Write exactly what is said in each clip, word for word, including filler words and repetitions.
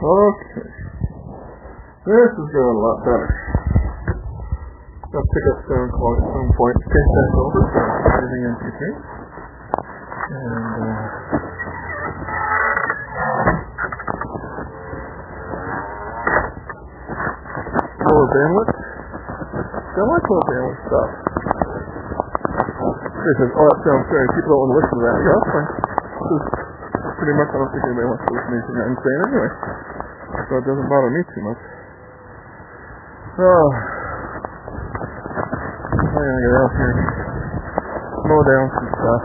Okay. This is going a lot better. I'll pick up some call at some point. Take that over. Everything in between. And uh, lower bandwidth. I like lower bandwidth stuff. They said, oh, that sounds great. People don't want to listen to that. Yeah, that's fine. This is pretty much, I don't think anybody wants to listen to anything I'm saying anyway. So it doesn't bother me too much. Oh. I'm gonna get out here. Mow down some stuff.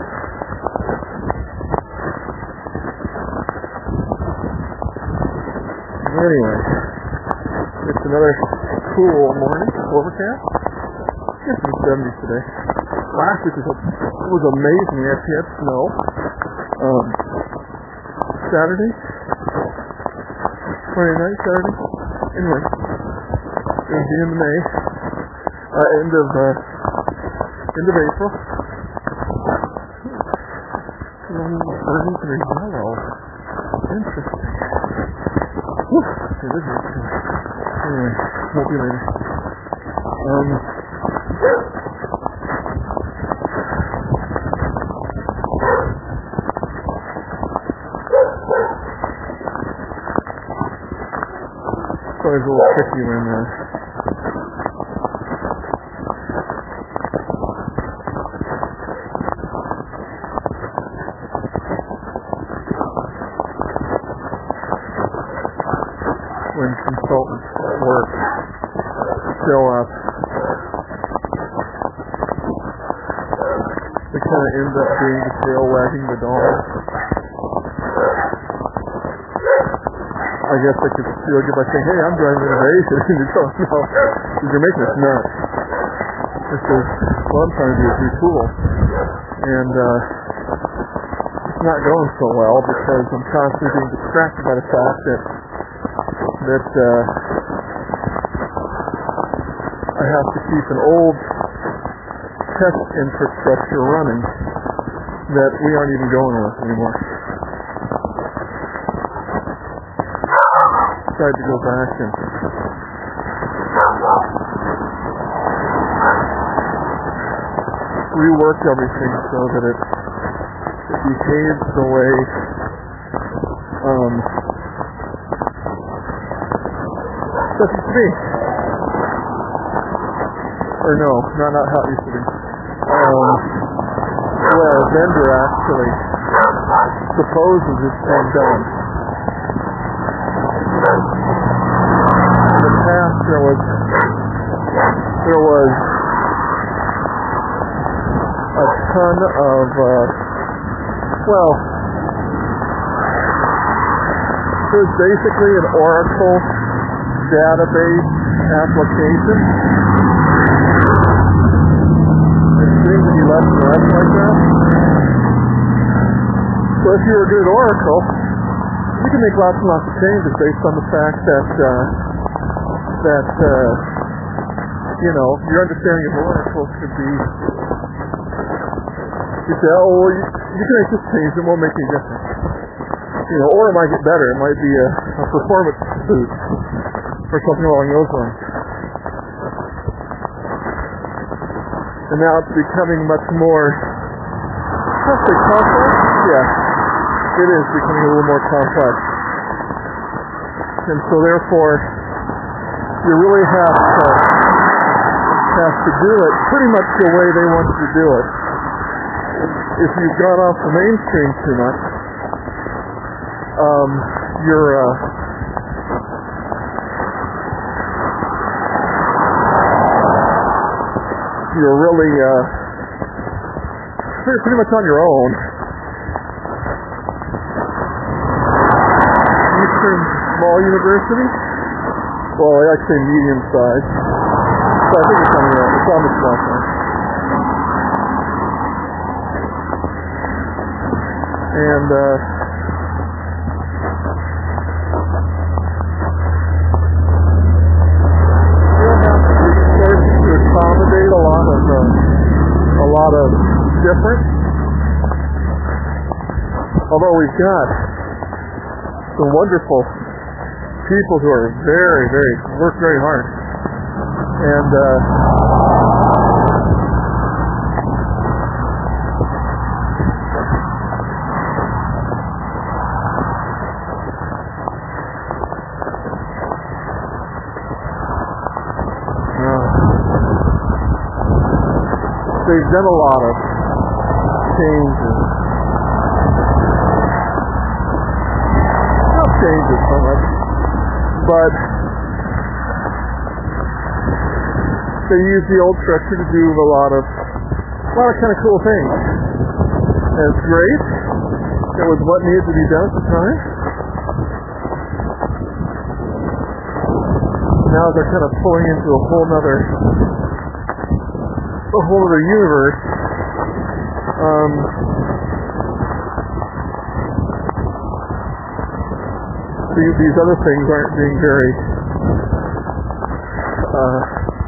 Anyway. It's another cool morning. Overcast. It's in the seventies today. Last week was, it was amazing. We actually had snow. Um, Saturday. Friday night, Saturday. Anyway. It was the end of May. Uh, end of, uh, end of April. thirty-three below. Interesting. Whew. Okay, this is good. Anyway, won't be later. Um, it's always a little tricky when, uh, when consultants at work show up, they kind of end up being the tail wagging the dog. I guess I could feel good by saying, hey, I'm driving innovation, and you go, no, you're making us nuts. This is, well, I'm trying to do is retool. And, uh, it's not going so well because I'm constantly being distracted by the fact that that uh, I have to keep an old test infrastructure running that we aren't even going with anymore. Tried to go back and rework everything so that it, it behaves the way um, that used to be. Or no, not, not how it used to be. Um, well, a vendor actually supposes it's been done. In the past there was there was a ton of uh, well it was basically an Oracle database application. It seems to be less and less like that. So if you were good at Oracle, you can make lots and lots of changes based on the fact that uh, that uh, you know your understanding of Oracle could be. You say, oh, well, you, you can make this change, it won't make any difference. You know, or it might get better. It might be a, a performance boost or something along those lines. And now it's becoming much more, let's say, complex. Yeah, it is becoming a little more complex. And so therefore, you really have to, have to do it pretty much the way they want you to do it. If you've gone off the mainstream too much, um, you're, uh, you're really, uh, pretty, pretty much on your own. Eastern Small University? Well, I like to say medium size. So I think it's on the, it's on the small side. And, uh, we'll have resources to accommodate a lot of, uh, a lot of different. Although we've got some wonderful people who are very, very, work very hard. And, uh, they've done a lot of changes. Not changes so much, but they use the old structure to do a lot of a lot of kind of cool things. And it's great. It was what needed to be done at the time. Now they're kind of pulling into a whole nother a whole other universe. Um, these, these other things aren't being very uh,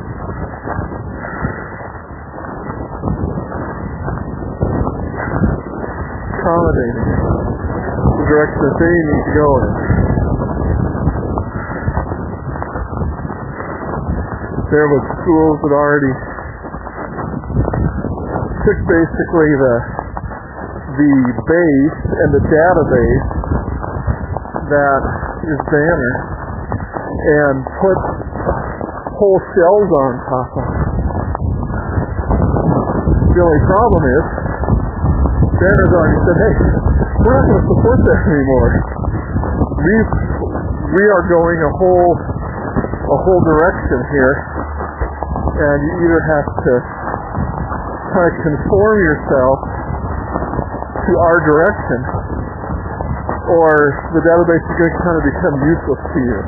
accommodating the direction that they need to go in. There was schools that already took basically the the base and the database that is Banner and put whole shells on top of it. The only problem is Banner's already said, hey, we're not going to support that anymore. We we are going a whole a whole direction here, and you either have to kind of conform yourself to our direction, or the database is going to kind of become useless to you.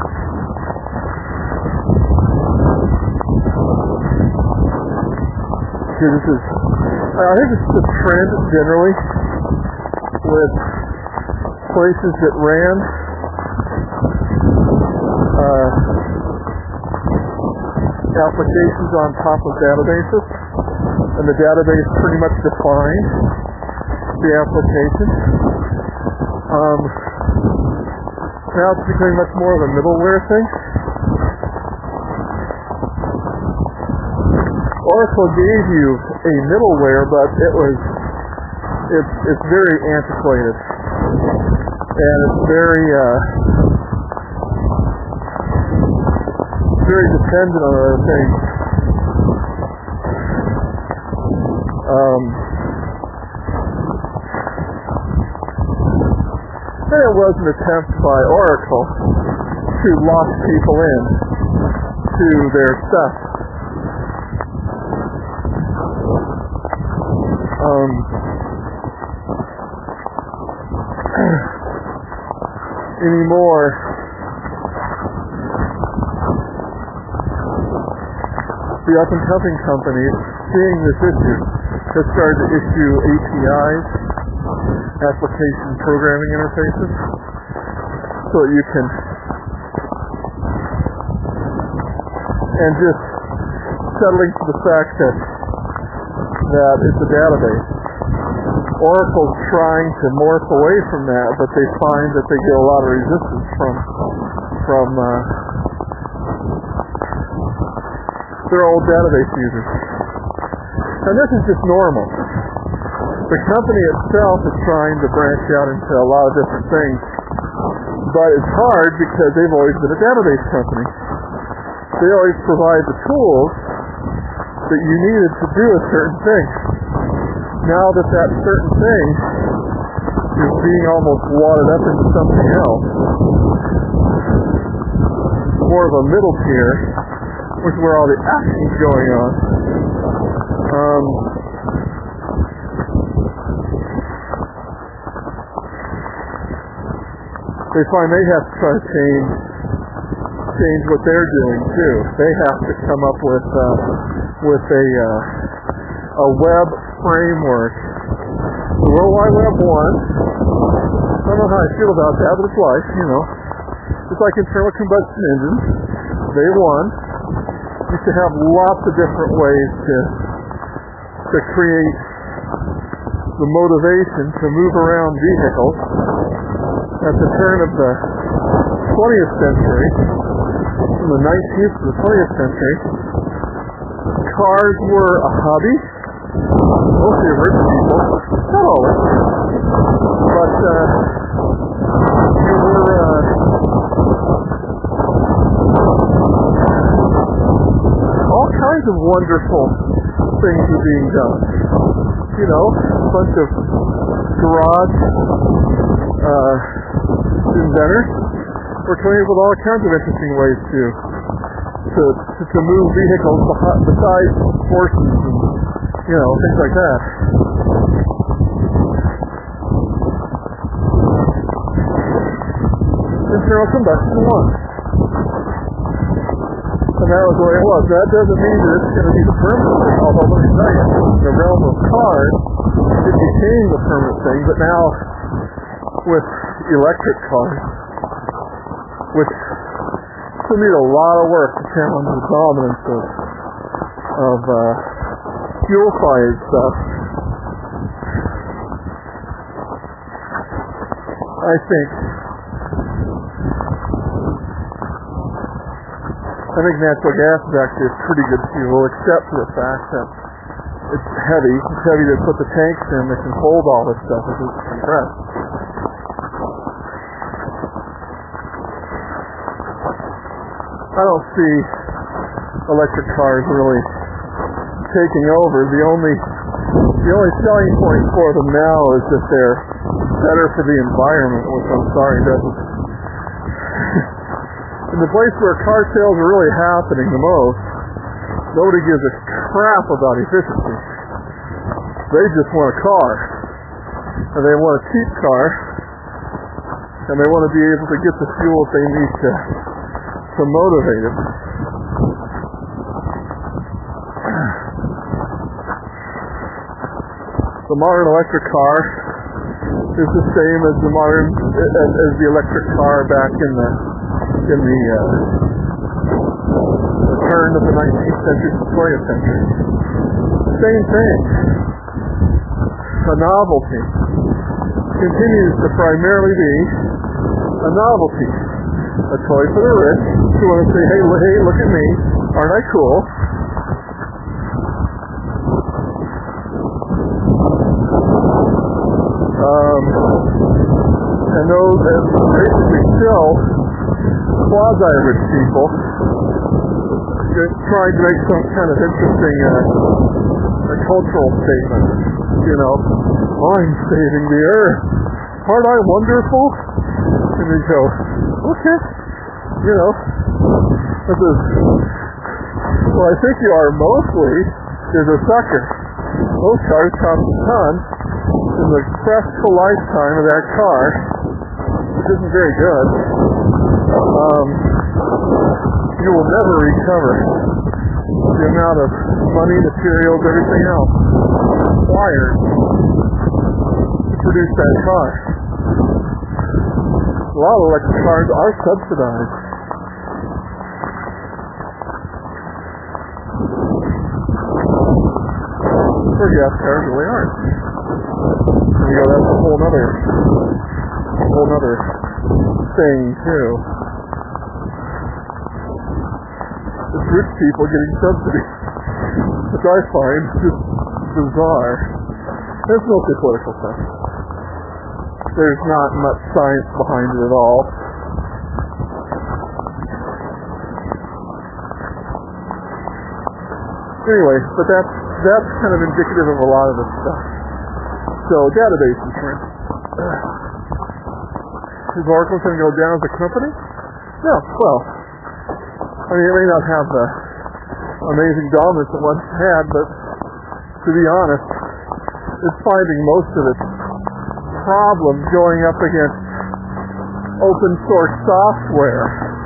Okay, this is, I think this is a trend generally with places that ran uh, applications on top of databases. And the database pretty much defined the application. Um, now it's becoming much more of a middleware thing. Oracle gave you a middleware, but it was it's it's very antiquated, and it's very uh, very dependent on other things. Um, and it was an attempt by Oracle to lock people in to their stuff. Um, anymore, the up-and-coming companies, seeing this issue, have started to issue A P Is, application programming interfaces, so that you can, and just settling to the fact that that it's a database. Oracle's trying to morph away from that, but they find that they get a lot of resistance from from uh, their old database users. And this is just normal. The company itself is trying to branch out into a lot of different things, but it's hard because they've always been a database company. They always provide the tools that you needed to do a certain thing. Now that that certain thing is being almost wadded up into something else, more of a middle tier, which is where all the action's going on. Um, they find they have to try to change change what they're doing too. They have to come up with uh, with a uh, a web framework. The World Wide Web won. I don't know how I feel about that, but it's life, you know. It's like internal combustion engines. They won. You should have lots of different ways to to create the motivation to move around vehicles. At the turn of the twentieth century, from the nineteenth to the twentieth century, cars were a hobby, mostly of rich people, not always, but uh, you were uh, all kinds of wonderful things were being done. You know, a bunch of garage uh, inventors were coming up with all kinds of interesting ways to to to, to move vehicles besides horses and, you know, things like that. Internal combustion won. And that was the way it was. That doesn't mean that it's going to be the permanent thing, although let me tell you, in the realm of cars, it became the permanent thing, but now with electric cars, which still need a lot of work to challenge the dominance of, of uh, fuel-fired stuff, I think I think natural gas is actually a pretty good fuel, except for the fact that it's heavy. It's heavy to put the tanks in that can hold all this stuff as it's compressed. I don't see electric cars really taking over. The only the only selling point for them now is that they're better for the environment, which I'm sorry doesn't. In the place where car sales are really happening the most, nobody gives a crap about efficiency. They just want a car. And they want a cheap car. And they want to be able to get the fuel that they need to, to motivate it. The modern electric car is the same as the modern as, as the electric car back in the in the, uh, the turn of the nineteenth century to the twentieth century. Same thing. A novelty continues to primarily be a novelty. A toy for the rich who want to say, hey, hey, look at me. Aren't I cool? Um, and those that basically still quasi-rich people trying to make some kind of interesting uh, a cultural statement. You know, I'm saving the earth. Aren't I wonderful? And they go, okay. You know, this is, well, I think you are mostly is a sucker. Those cars cost a ton. In the practical lifetime of that car, which isn't very good, um, you will never recover the amount of money, materials, everything else required to produce that car. A lot of electric cars are subsidized. Or gas cars really aren't. And you go, that's a whole nother, a whole nother thing too. It's rich people getting subsidies, which I find just bizarre. It's mostly political stuff. There's not much science behind it at all. Anyway, but that's that's kind of indicative of a lot of this stuff. So, database insurance. Is Oracle going to go down as a company? No. Well, I mean, it may not have the amazing dominance it once had, but to be honest, it's finding most of its problems going up against open source software.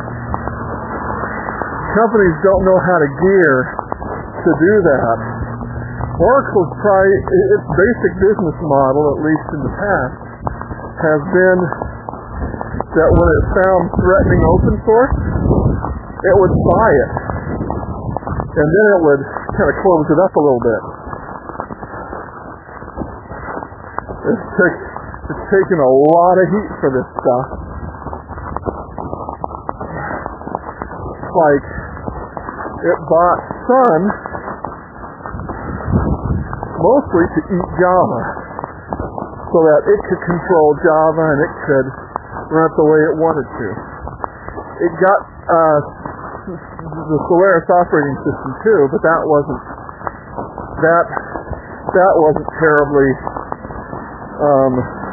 Companies don't know how to gear to do that. Oracle's probably, its basic business model, at least in the past, has been that when it found threatening open source, it would buy it. And then it would kind of close it up a little bit. It's, take, it's taken a lot of heat for this stuff. like it bought Sun mostly to eat Java, so that it could control Java and it could run it the way it wanted to. It got uh, the Solaris operating system too, but that wasn't that that wasn't terribly. Um,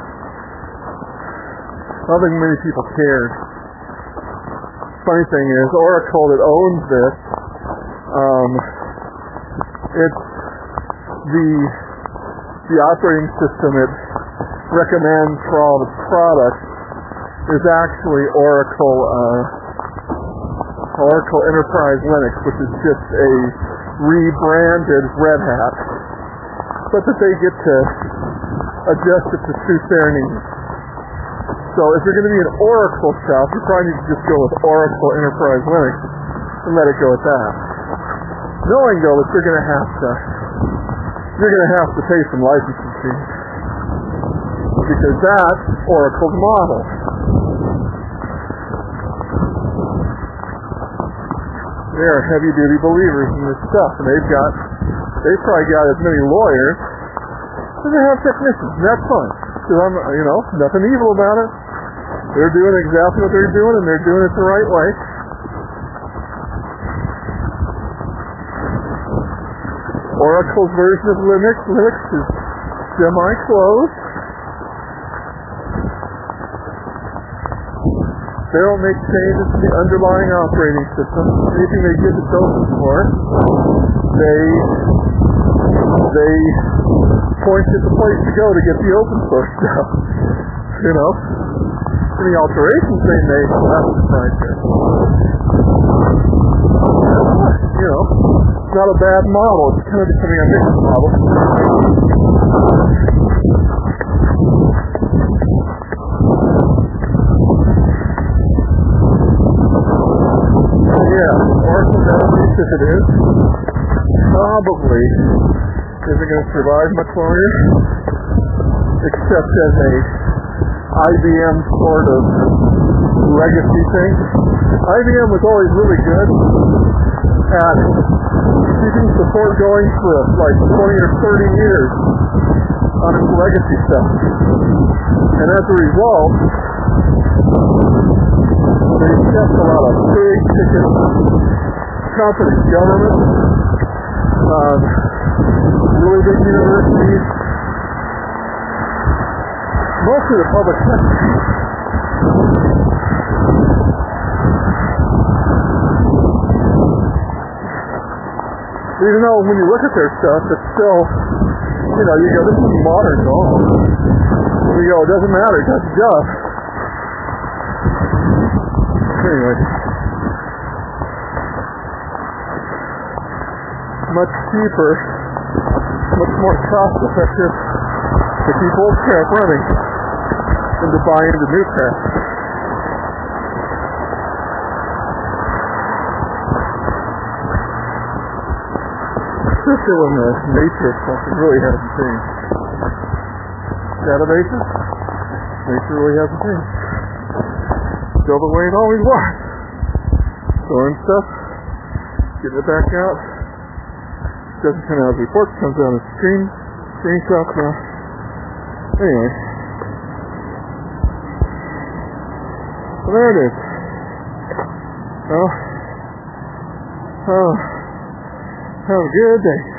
I don't think many people cared. Funny thing is, Oracle that owns this, um, it's the the operating system it recommends for all the products is actually Oracle uh, Oracle Enterprise Linux, which is just a rebranded Red Hat, but that they get to adjust it to suit their needs. So if you're going to be an Oracle shop, you probably need to just go with Oracle Enterprise Linux and let it go at that. Knowing though that you're going to have to you're going to have to pay some licensing fees, because that's Oracle's model. They're heavy duty believers in this stuff, and they've got they've probably got as many lawyers as they have technicians, and that's fine. Because I'm, you know, nothing evil about it. They're doing exactly what they're doing, and they're doing it the right way. Oracle's version of Linux, Linux is semi-closed. They don't make changes to the underlying operating system. Anything they give it's open source, they they point to the place to go to get the open source stuff. You know, any alterations they make will have to decide there. You know, it's not a bad model. It's kind of becoming a mixed model. Yeah, Oracle database, if it is, probably isn't going to survive much longer, except as a I B M sort of legacy thing. I B M was always really good at keeping support going for like twenty or thirty years on its legacy stuff. And as a result, they kept a lot of big ticket companies, government, um, really big universities, mostly the public sector. Even though when you look at their stuff, it's still, you know, you go, this is modern, though. You go, it doesn't matter, that's just. Anyway. Much cheaper, much more cost effective to keep old crap running than to buy into new crap. Especially when the nature of something really hasn't changed. Databases, nature really hasn't changed. Still the way it always was. Storing stuff, getting it back out. Doesn't come out as reports, comes out as screen, screenshots now. Anyway. So there it is. Well, oh, have a good day.